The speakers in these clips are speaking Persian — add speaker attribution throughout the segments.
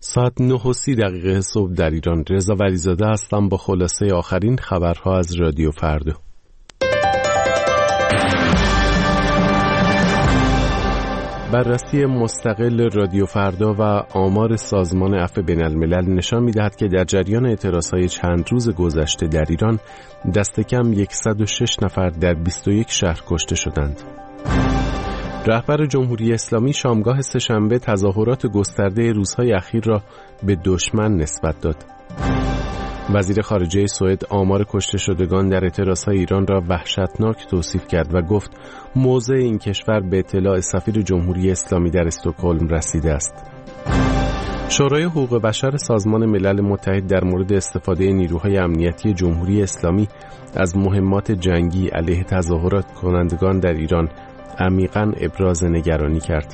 Speaker 1: ساعت 9:30 صبح در ایران. رضا ولیزاده هستم با خلاصه آخرین خبرها از رادیو فردا. بررسی مستقل رادیو فردا و آمار سازمان عفو بین‌الملل نشان می‌دهد که در جریان اعتراضهای چند روز گذشته در ایران دست کم 106 نفر در 21 شهر کشته شدند. رهبر جمهوری اسلامی شامگاه سه‌شنبه تظاهرات گسترده روزهای اخیر را به دشمن نسبت داد. وزیر خارجه سوئد آمار کشته شدگان در اعتراضهای ایران را وحشتناک توصیف کرد و گفت موضع این کشور به اطلاع سفیر جمهوری اسلامی در استکهلم رسیده است. شورای حقوق بشر سازمان ملل متحد در مورد استفاده نیروهای امنیتی جمهوری اسلامی از مهمات جنگی علیه تظاهرات کنندگان در ایران عمیقاً ابراز نگرانی کرد.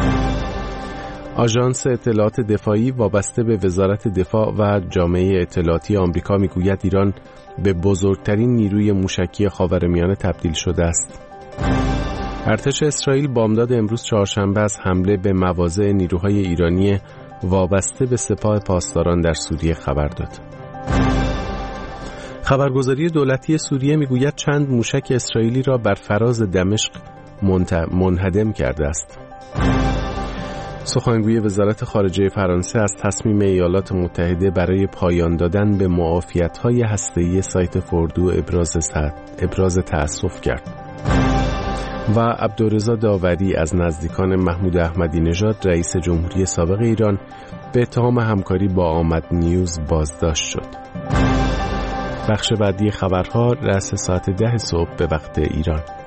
Speaker 1: آژانس اطلاعات دفاعی وابسته به وزارت دفاع و جامعه اطلاعاتی آمریکا میگوید ایران به بزرگترین نیروی موشکی خاورمیانه تبدیل شده است. ارتش اسرائیل بامداد امروز چهارشنبه از حمله به مواضع نیروهای ایرانی وابسته به سپاه پاسداران در سوریه خبر داد. خبرگزاری دولتی سوریه میگوید چند موشک اسرائیلی را بر فراز دمشق منهدم کرده است. سخنگوی وزارت خارجه فرانسه از تصمیم ایالات متحده برای پایان دادن به معافیت‌های هسته‌ای سایت فوردو ابراز تأسف کرد. و عبدالرضا داوری از نزدیکان محمود احمدی نژاد رئیس جمهوری سابق ایران به اتهام همکاری با آمد نیوز بازداشت شد. بخش بعدی خبرها رأس ساعت 10 صبح به وقت ایران.